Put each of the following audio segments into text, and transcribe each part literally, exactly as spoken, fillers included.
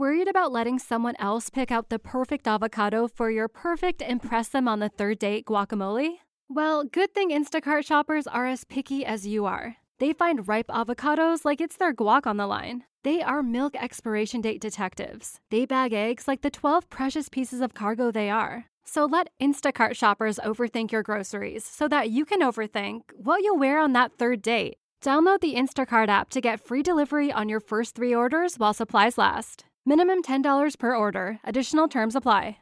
Worried about letting someone else pick out the perfect avocado for your perfect impress them on the third date guacamole? Well, good thing Instacart shoppers are as picky as you are. They find ripe avocados like it's their guac on the line. They are milk expiration date detectives. They bag eggs like the twelve precious pieces of cargo they are. So let Instacart shoppers overthink your groceries so that you can overthink what you'll wear on that third date. Download the Instacart app to get free delivery on your first three orders while supplies last. Minimum ten dollars per order. Additional terms apply.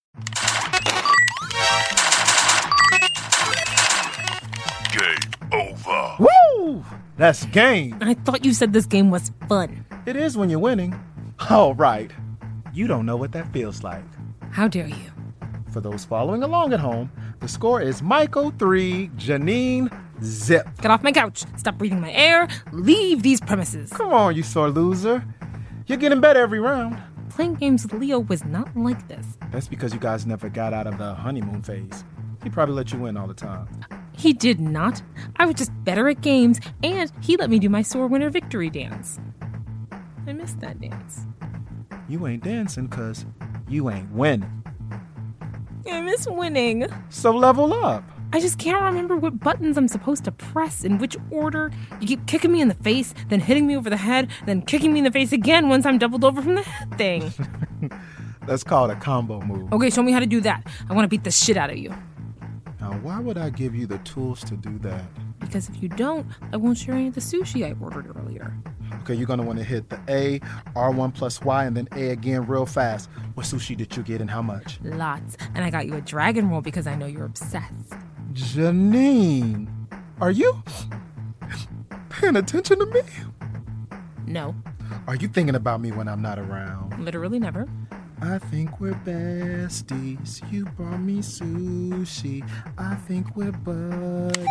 Game over. Woo! That's game. I thought you said this game was fun. It is when you're winning. All right. You don't know what that feels like. How dare you? For those following along at home, the score is Michael three, Janine zip. Get off my couch. Stop breathing my air. Leave these premises. Come on, you sore loser. You're getting better every round. Playing games with Leo was not like this. That's because you guys never got out of the honeymoon phase. He probably let you win all the time. He did not. I was just better at games, and he let me do my sore winner victory dance. I missed that dance. You ain't dancing because you ain't winning. I miss winning. So level up. I just can't remember what buttons I'm supposed to press, in which order. You keep kicking me in the face, then hitting me over the head, then kicking me in the face again once I'm doubled over from the head thing. That's called a combo move. Okay, show me how to do that. I want to beat the shit out of you. Now, why would I give you the tools to do that? Because if you don't, I won't share any of the sushi I ordered earlier. Okay, you're going to want to hit the A, R one plus Y, and then A again real fast. What sushi did you get and how much? Lots. And I got you a dragon roll because I know you're obsessed. Janine, are you paying attention to me? No. Are you thinking about me when I'm not around? Literally never. I think we're besties. You brought me sushi. I think we're buddies.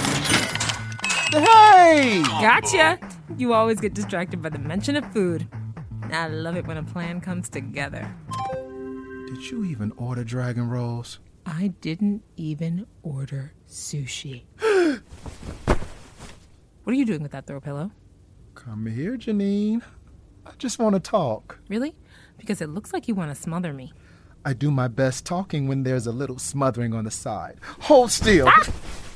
Hey! Gotcha! You always get distracted by the mention of food. I love it when a plan comes together. Did you even order dragon rolls? I didn't even order sushi. What are you doing with that throw pillow? Come here, Janine. I just want to talk. Really? Because it looks like you want to smother me. I do my best talking when there's a little smothering on the side. Hold still. Ah!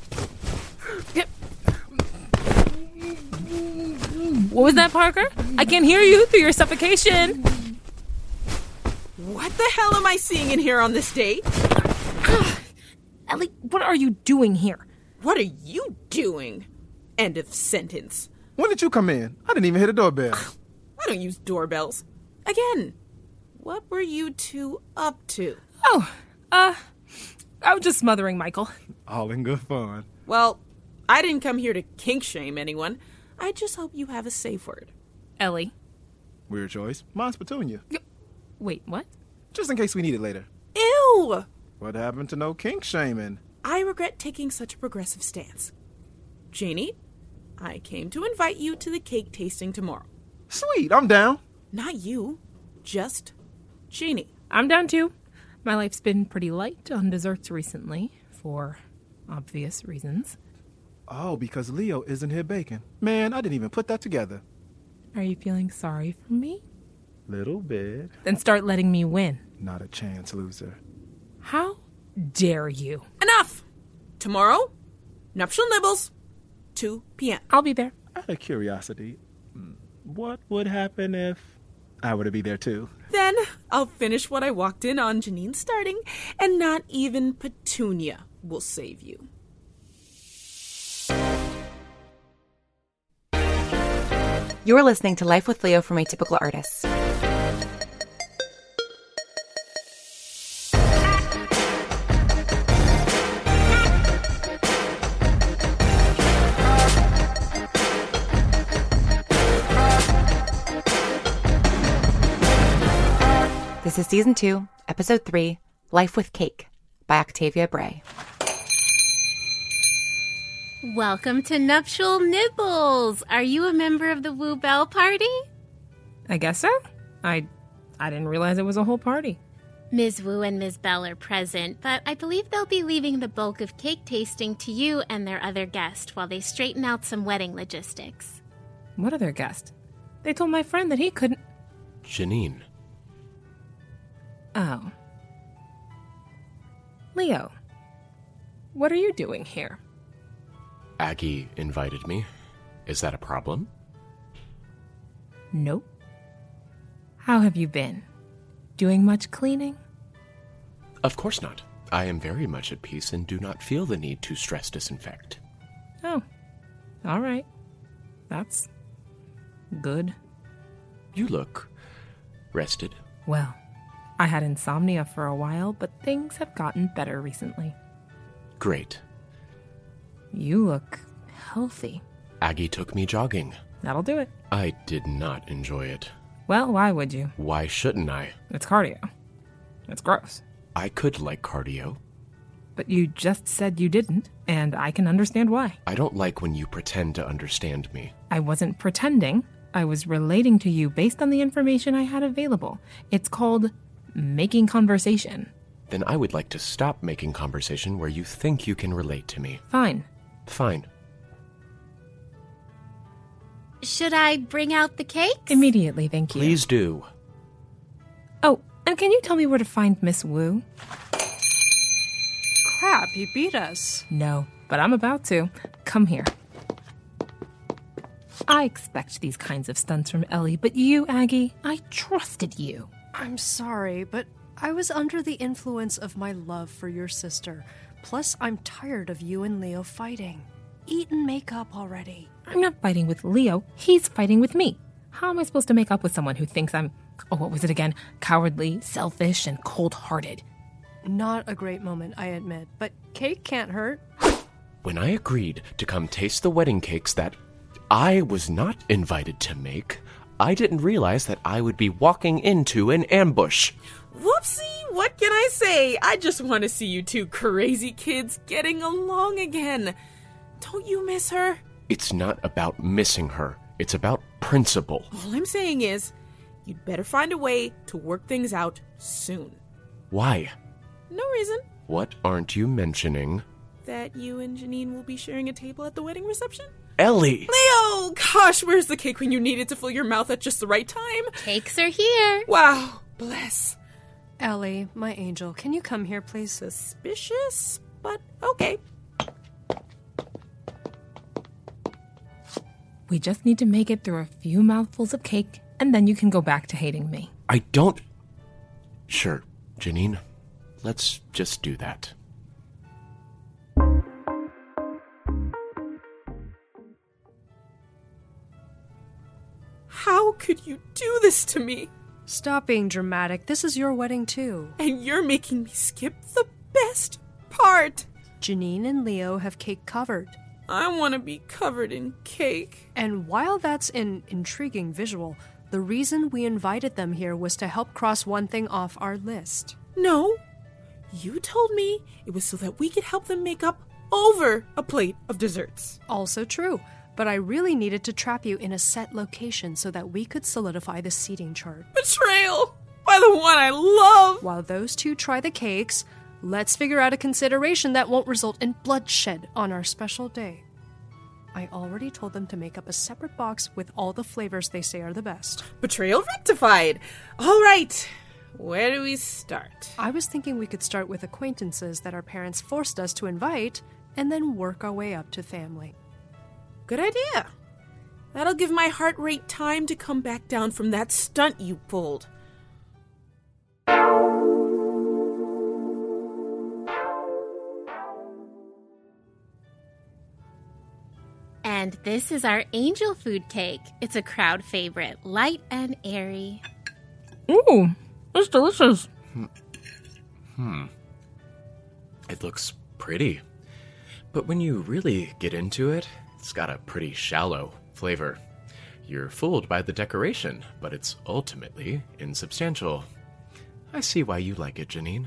What was that, Parker? I can't hear you through your suffocation. What the hell am I seeing in here on this date? Ellie, what are you doing here? What are you doing? End of sentence. When did you come in? I didn't even hit a doorbell. I don't use doorbells. Again, what were you two up to? Oh, uh, I was just smothering Michael. All in good fun. Well, I didn't come here to kink shame anyone. I just hope you have a safe word. Ellie. Weird choice. Mine's Petunia. Wait, what? Just in case we need it later. Ew! What happened to no kink shaming? I regret taking such a progressive stance. Janie, I came to invite you to the cake tasting tomorrow. Sweet, I'm down. Not you, just Janie. I'm down too. My life's been pretty light on desserts recently, for obvious reasons. Oh, because Leo isn't here baking. Man, I didn't even put that together. Are you feeling sorry for me? Little bit. Then start letting me win. Not a chance, loser. How dare you? Enough! Tomorrow, nuptial nibbles, two p.m. I'll be there. Out of curiosity, what would happen if I were to be there too? Then I'll finish what I walked in on Janine starting, and not even Petunia will save you. You're listening to Life with Leo from Atypical Artists. This is Season two, Episode three, Life with Cake by Octavia Bray. Welcome to Nuptial Nibbles. Are you a member of the Woo Bell Party? I guess so. I I didn't realize it was a whole party. Miz Wu and Miz Bell are present, but I believe they'll be leaving the bulk of cake tasting to you and their other guest while they straighten out some wedding logistics. What other guest? They told my friend that he couldn't... Janine, Oh. Leo, what are you doing here? Aggie invited me. Is that a problem? Nope. How have you been? Doing much cleaning? Of course not. I am very much at peace and do not feel the need to stress disinfect. Oh. All right. That's good. You look rested. Well, I had insomnia for a while, but things have gotten better recently. Great. You look healthy. Aggie took me jogging. That'll do it. I did not enjoy it. Well, why would you? Why shouldn't I? It's cardio. It's gross. I could like cardio. But you just said you didn't, and I can understand why. I don't like when you pretend to understand me. I wasn't pretending. I was relating to you based on the information I had available. It's called making conversation. Then I would like to stop making conversation where you think you can relate to me. Fine. Fine. Should I bring out the cakes? Immediately, thank you. Please do. Oh, and can you tell me where to find Miss Wu? Crap, he beat us. No, but I'm about to. Come here. I expect these kinds of stunts from Ellie, but you, Aggie, I trusted you. I'm sorry, but I was under the influence of my love for your sister. Plus, I'm tired of you and Leo fighting. Eat and make up already. I'm not fighting with Leo. He's fighting with me. How am I supposed to make up with someone who thinks I'm, oh, what was it again? Cowardly, selfish, and cold-hearted. Not a great moment, I admit, but cake can't hurt. When I agreed to come taste the wedding cakes that I was not invited to make, I didn't realize that I would be walking into an ambush. Whoopsie, what can I say? I just want to see you two crazy kids getting along again. Don't you miss her? It's not about missing her. It's about principle. All I'm saying is, you'd better find a way to work things out soon. Why? No reason. What aren't you mentioning? That you and Janine will be sharing a table at the wedding reception? Ellie! Leo! Gosh, where's the cake when you need it to fill your mouth at just the right time? Cakes are here. Wow, bless. Ellie, my angel, can you come here, please? Suspicious, but okay. We just need to make it through a few mouthfuls of cake, and then you can go back to hating me. I don't... Sure, Janine. Let's just do that. How could you do this to me? Stop being dramatic. This is your wedding, too. And you're making me skip the best part. Janine and Leo have cake covered. I want to be covered in cake. And while that's an intriguing visual, the reason we invited them here was to help cross one thing off our list. No. You told me it was so that we could help them make up over a plate of desserts. Also true. But I really needed to trap you in a set location so that we could solidify the seating chart. Betrayal! By the one I love! While those two try the cakes, let's figure out a consideration that won't result in bloodshed on our special day. I already told them to make up a separate box with all the flavors they say are the best. Betrayal rectified! All right, where do we start? I was thinking we could start with acquaintances that our parents forced us to invite, and then work our way up to family. Good idea. That'll give my heart rate time to come back down from that stunt you pulled. And this is our angel food cake. It's a crowd favorite, light and airy. Ooh, it's delicious. Hmm. It looks pretty. But when you really get into it, it's got a pretty shallow flavor. You're fooled by the decoration, but it's ultimately insubstantial. I see why you like it, Janine.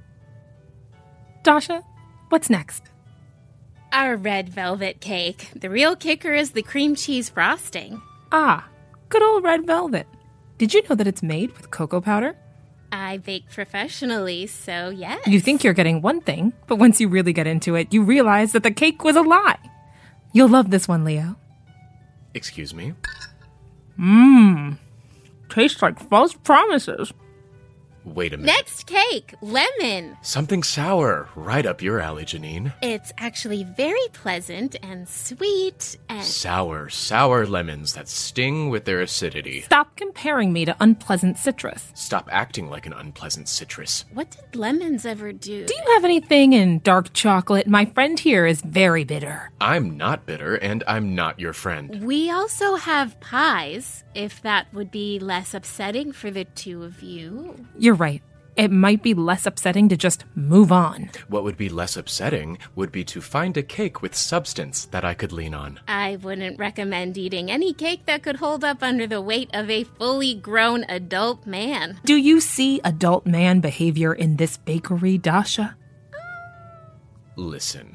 Dasha, what's next? Our red velvet cake. The real kicker is the cream cheese frosting. Ah, good old red velvet. Did you know that it's made with cocoa powder? I bake professionally, so yes. You think you're getting one thing, but once you really get into it, you realize that the cake was a lie. You'll love this one, Leo. Excuse me? Mmm. Tastes like false promises. Wait a minute. Next cake, lemon. Something sour. Right up your alley, Janine. It's actually very pleasant and sweet and... Sour, sour lemons that sting with their acidity. Stop comparing me to unpleasant citrus. Stop acting like an unpleasant citrus. What did lemons ever do? Do you have anything in dark chocolate? My friend here is very bitter. I'm not bitter, and I'm not your friend. We also have pies, if that would be less upsetting for the two of you. You're right. It might be less upsetting to just move on. What would be less upsetting would be to find a cake with substance that I could lean on. I wouldn't recommend eating any cake that could hold up under the weight of a fully grown adult man. Do you see adult man behavior in this bakery, Dasha? Listen.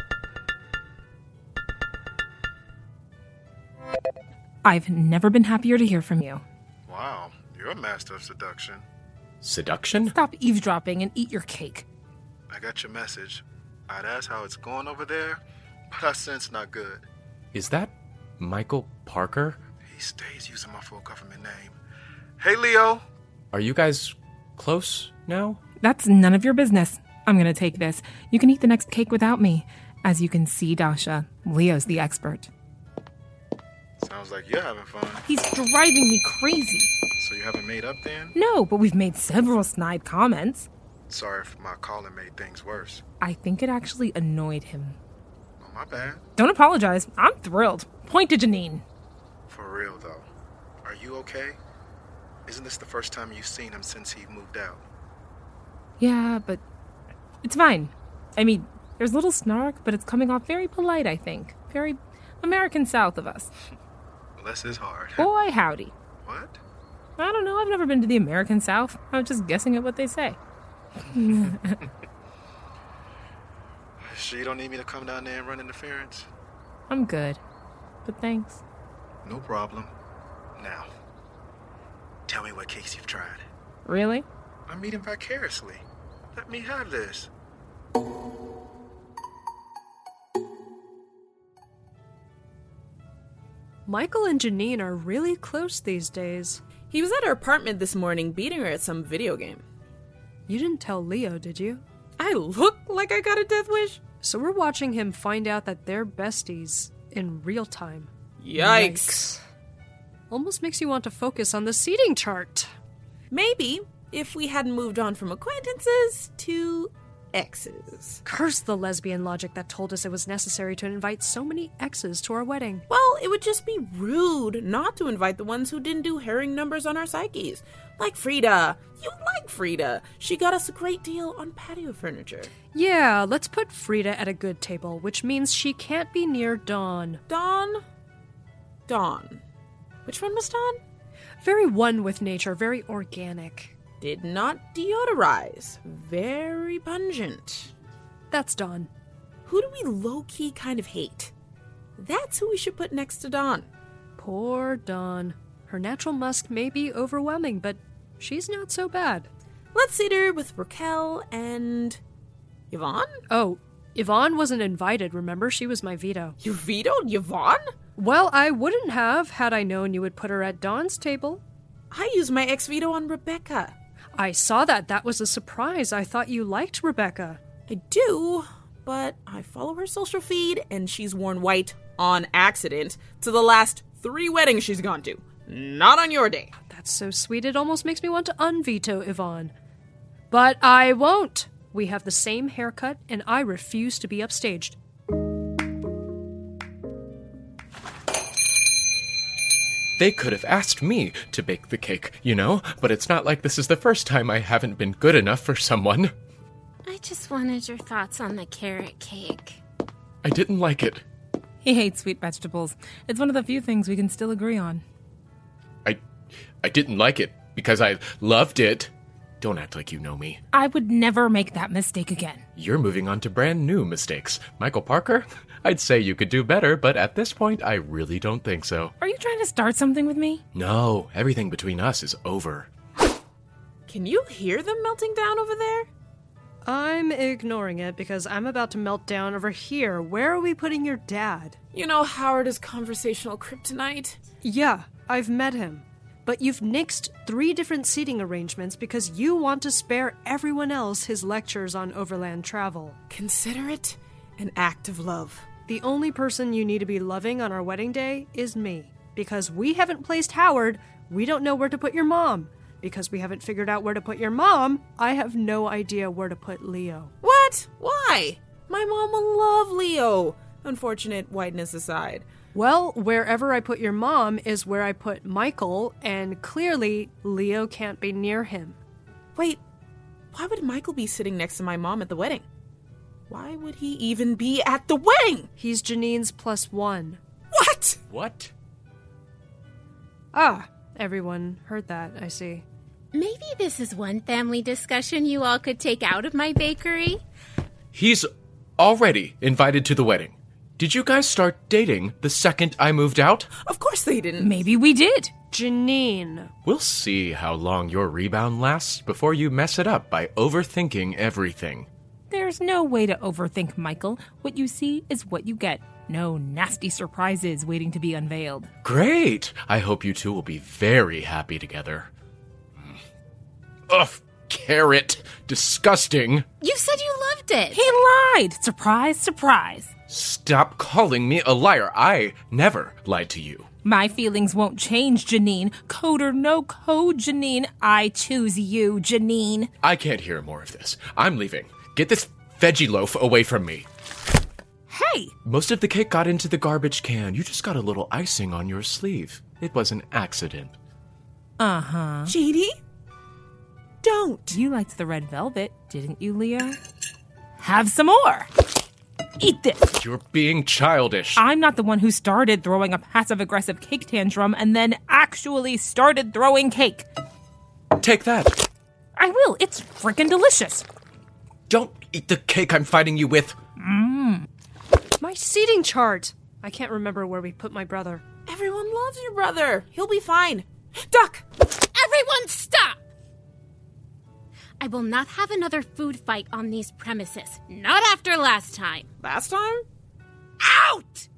I've never been happier to hear from you. Wow, you're a master of seduction. Seduction? Stop eavesdropping and eat your cake. I got your message. I'd ask how it's going over there, but I sense not good. Is that Michael Parker? He stays using my full government name. Hey, Leo. Are you guys close now? That's none of your business. I'm gonna take this. You can eat the next cake without me. As you can see, Dasha, Leo's the expert. Sounds like you're having fun. He's driving me crazy. So you haven't made up then? No, but we've made several snide comments. Sorry if my calling made things worse. I think it actually annoyed him. Oh, my bad. Don't apologize. I'm thrilled. Point to Janine. For real, though. Are you okay? Isn't this the first time you've seen him since he moved out? Yeah, but it's fine. I mean, there's a little snark, but it's coming off very polite, I think. Very American South of us. Less is hard. Boy, howdy. What? I don't know. I've never been to the American South. I was just guessing at what they say. Sure you don't need me to come down there and run interference? I'm good. But thanks. No problem. Now, tell me what cakes you've tried. Really? I'm eating vicariously. Let me have this. Michael and Janine are really close these days. He was at her apartment this morning beating her at some video game. You didn't tell Leo, did you? I look like I got a death wish? So we're watching him find out that they're besties in real time. Yikes. Yikes. Almost makes you want to focus on the seating chart. Maybe if we hadn't moved on from acquaintances to exes. Curse the lesbian logic that told us it was necessary to invite so many exes to our wedding. Well, it would just be rude not to invite the ones who didn't do herring numbers on our psyches. Like Frida. You like Frida. She got us a great deal on patio furniture. Yeah, let's put Frida at a good table, which means she can't be near Dawn. Dawn? Dawn. Which one was Dawn? Very one with nature, very organic. Did not deodorize. Very pungent. That's Dawn. Who do we low-key kind of hate? That's who we should put next to Dawn. Poor Dawn. Her natural musk may be overwhelming, but she's not so bad. Let's seat her with Raquel and... Yvonne? Oh, Yvonne wasn't invited, remember? She was my veto. You vetoed Yvonne? Well, I wouldn't have, had I known you would put her at Dawn's table. I used my ex-veto on Rebecca. I saw that. That was a surprise. I thought you liked Rebecca. I do, but I follow her social feed, and she's worn white on accident to the last three weddings she's gone to. Not on your day. That's so sweet, it almost makes me want to unveto Yvonne. But I won't. We have the same haircut, and I refuse to be upstaged. They could have asked me to bake the cake, you know? But it's not like this is the first time I haven't been good enough for someone. I just wanted your thoughts on the carrot cake. I didn't like it. He hates sweet vegetables. It's one of the few things we can still agree on. I... I didn't like it because I loved it. Don't act like you know me. I would never make that mistake again. You're moving on to brand new mistakes. Michael Parker, I'd say you could do better, but at this point, I really don't think so. Are you trying to start something with me? No, everything between us is over. Can you hear them melting down over there? I'm ignoring it because I'm about to melt down over here. Where are we putting your dad? You know Howard is conversational kryptonite? Yeah, I've met him. but you've nixed three different seating arrangements because you want to spare everyone else his lectures on overland travel. Consider it an act of love. The only person you need to be loving on our wedding day is me. Because we haven't placed Howard, we don't know where to put your mom. Because we haven't figured out where to put your mom, I have no idea where to put Leo. What? Why? My mom will love Leo. Unfortunate whiteness aside. Well, wherever I put your mom is where I put Michael, and clearly Leo can't be near him. Wait, why would Michael be sitting next to my mom at the wedding? Why would he even be at the wedding? He's Janine's plus one. What? What? Ah, everyone heard that, I see. Maybe this is one family discussion you all could take out of my bakery. He's already invited to the wedding. Did you guys start dating the second I moved out? Of course they didn't. Maybe we did. Janine. We'll see how long your rebound lasts before you mess it up by overthinking everything. There's no way to overthink, Michael. What you see is what you get. No nasty surprises waiting to be unveiled. Great! I hope you two will be very happy together. Ugh, carrot. Disgusting. You said you loved it. He lied. Surprise, surprise. Stop calling me a liar. I never lied to you. My feelings won't change, Janine. Code or no code, Janine. I choose you, Janine. I can't hear more of this. I'm leaving. Get this veggie loaf away from me. Hey! Most of the cake got into the garbage can. You just got a little icing on your sleeve. It was an accident. Uh-huh. Jeannie? Don't. You liked the red velvet, didn't you, Leo? Have some more. Eat this. You're being childish. I'm not the one who started throwing a passive-aggressive cake tantrum and then actually started throwing cake. Take that. I will. It's freaking delicious. Don't eat the cake I'm fighting you with. Mmm. My seating chart. I can't remember where we put my brother. Everyone loves your brother. He'll be fine. Duck! Everyone stop! I will not have another food fight on these premises. Not after last time. Last time? Out!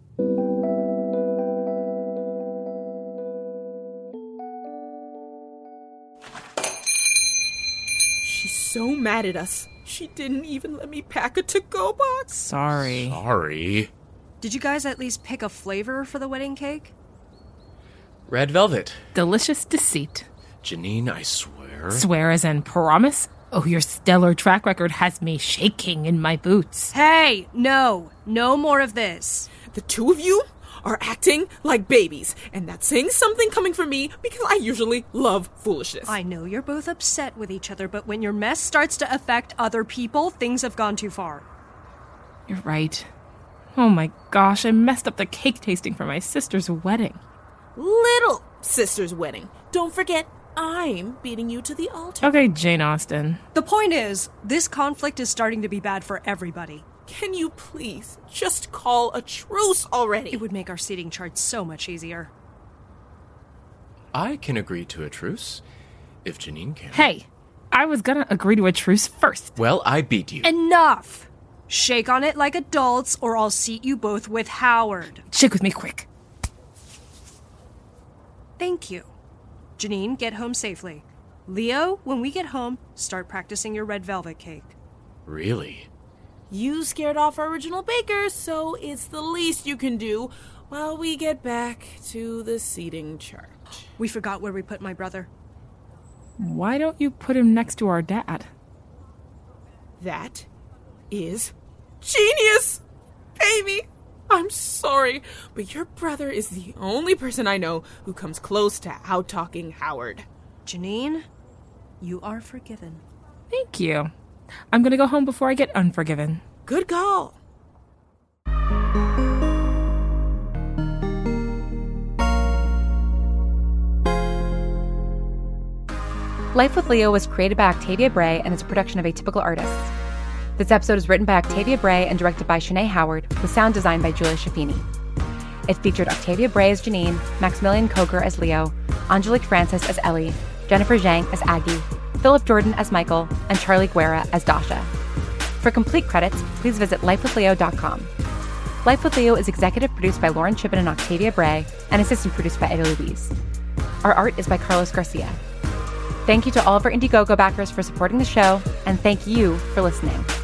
She's so mad at us. She didn't even let me pack a to-go box. Sorry. Sorry. Did you guys at least pick a flavor for the wedding cake? Red velvet. Delicious deceit. Janine, I swear. Swear as in promise? Oh, your stellar track record has me shaking in my boots. Hey, no. No more of this. The two of you are acting like babies, and that's saying something coming from me because I usually love foolishness. I know you're both upset with each other, but when your mess starts to affect other people, things have gone too far. You're right. Oh my gosh, I messed up the cake tasting for my sister's wedding. Little sister's wedding. Don't forget, I'm beating you to the altar. Okay, Jane Austen. The point is, this conflict is starting to be bad for everybody. Can you please just call a truce already? It would make our seating chart so much easier. I can agree to a truce, if Janine can. Hey, I was gonna agree to a truce first. Well, I beat you. Enough! Shake on it like adults, or I'll seat you both with Howard. Shake with me quick. Thank you. Janine, get home safely. Leo, when we get home, start practicing your red velvet cake. Really? You scared off our original baker, so it's the least you can do while we get back to the seating chart. We forgot where we put my brother. Why don't you put him next to our dad? That is genius, baby. I'm sorry, but your brother is the only person I know who comes close to out-talking Howard. Janine, you are forgiven. Thank you. I'm gonna go home before I get unforgiven. Good call. Life with Leo was created by Octavia Bray and is a production of Atypical Artists. This episode is written by Octavia Bray and directed by Shanae Howard, with sound designed by Julia Shafini. It featured Octavia Bray as Janine, Maximilian Coker as Leo, Angelique Francis as Ellie, Jennifer Zhang as Aggie, Philip Jordan as Michael, and Charlie Guerra as Dasha. For complete credits, please visit life with leo dot com. Life with Leo is executive produced by Lauren Chippen and Octavia Bray, and assistant produced by Eddie Louise. Our art is by Carlos Garcia. Thank you to all of our Indiegogo backers for supporting the show, and thank you for listening.